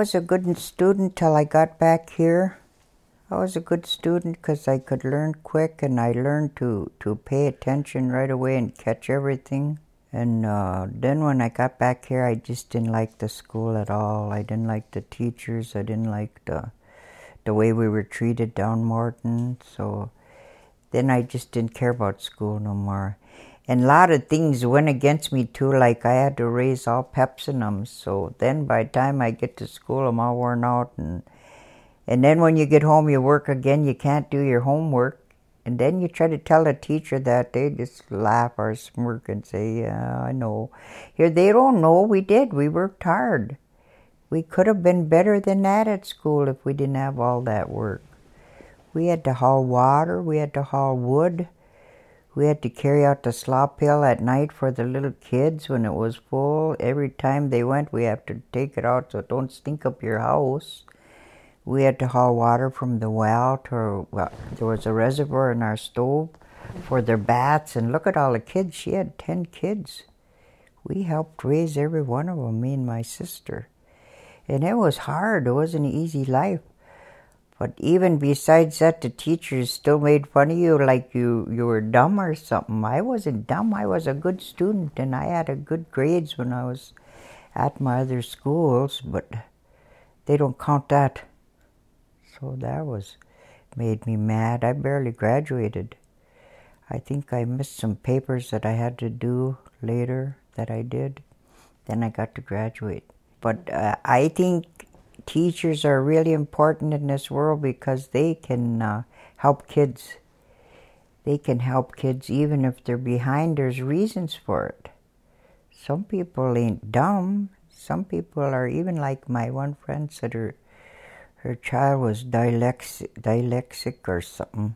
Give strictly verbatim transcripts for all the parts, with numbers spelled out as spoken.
was a good student till I got back here. I was a good student because I could learn quick, and I learned to, to pay attention right away and catch everything. And uh, then when I got back here, I just didn't like the school at all. I didn't like the teachers. I didn't like the the way we were treated down Morton. So then I just didn't care about school no more. And a lot of things went against me too, like I had to raise all peps in them. So then by the time I get to school, I'm all worn out. And and then when you get home, you work again, you can't do your homework. And then you try to tell a teacher that, they just laugh or smirk and say, yeah, I know. Here, they don't know we did. We worked hard. We could have been better than that at school if we didn't have all that work. We had to haul water. We had to haul wood. We had to carry out the slop pail at night for the little kids when it was full. Every time they went, we have to take it out so it don't stink up your house. We had to haul water from the well to, well, there was a reservoir in our stove for their baths. And look at all the kids. She had ten kids. We helped raise every one of them, me and my sister. And it was hard. It wasn't an easy life. But even besides that, the teachers still made fun of you like you, you were dumb or something. I wasn't dumb. I was a good student, and I had a good grades when I was at my other schools, but they don't count that. So that was made me mad. I barely graduated. I think I missed some papers that I had to do later that I did. Then I got to graduate. But uh, I think teachers are really important in this world because they can uh, help kids. They can help kids even if they're behind. There's reasons for it. Some people ain't dumb. Some people are, even like my one friend said her, her child was dyslexic, dyslexic or something.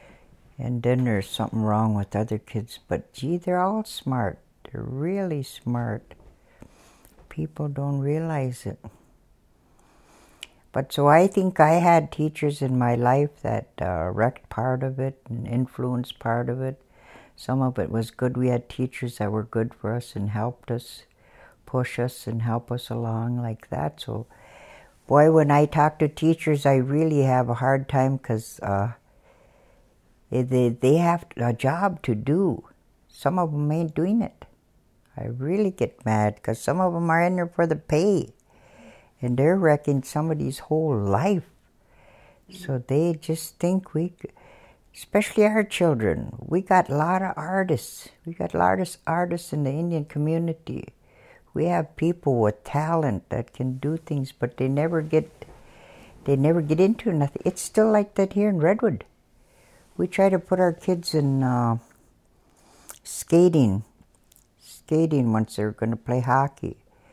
And then there's something wrong with other kids. But gee, they're all smart. They're really smart. People don't realize it. But so I think I had teachers in my life that uh, wrecked part of it and influenced part of it. Some of it was good. We had teachers that were good for us and helped us, push us and help us along like that. So, boy, when I talk to teachers, I really have a hard time because uh, they, they have a job to do. Some of them ain't doing it. I really get mad because some of them are in there for the pay. And they're wrecking somebody's whole life. So they just think we, especially our children, we got a lot of artists. We got a lot of artists in the Indian community. We have people with talent that can do things, but they never get, they never get into nothing. It's still like that here in Redwood. We try to put our kids in uh, skating, skating once they're going to play hockey.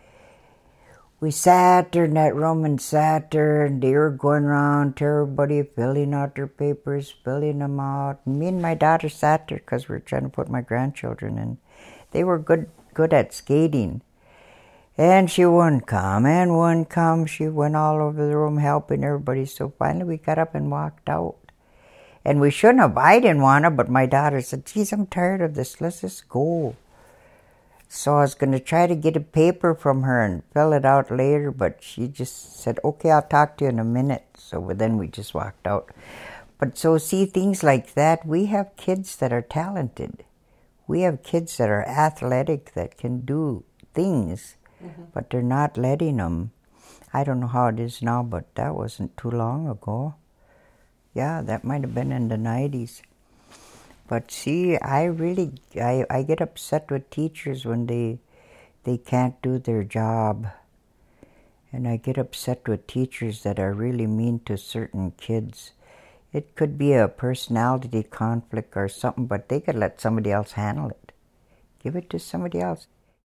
We sat there in that room and sat there, and they were going around to everybody, filling out their papers, filling them out. And me and my daughter sat there because we were trying to put my grandchildren in. They were good good at skating. And she wouldn't come and wouldn't come. She went all over the room helping everybody. So finally we got up and walked out. And we shouldn't have. I didn't want to, but my daughter said, geez, I'm tired of this. Let's just go. So I was going to try to get a paper from her and fill it out later, but she just said, okay, I'll talk to you in a minute. So then we just walked out. But so see, things like that, we have kids that are talented. We have kids that are athletic, that can do things, mm-hmm. but they're not letting them. I don't know how it is now, but that wasn't too long ago. Yeah, that might have been in the nineties. But see, I really, I, I get upset with teachers when they, they can't do their job. And I get upset with teachers that are really mean to certain kids. It could be a personality conflict or something, but they could let somebody else handle it. Give it to somebody else.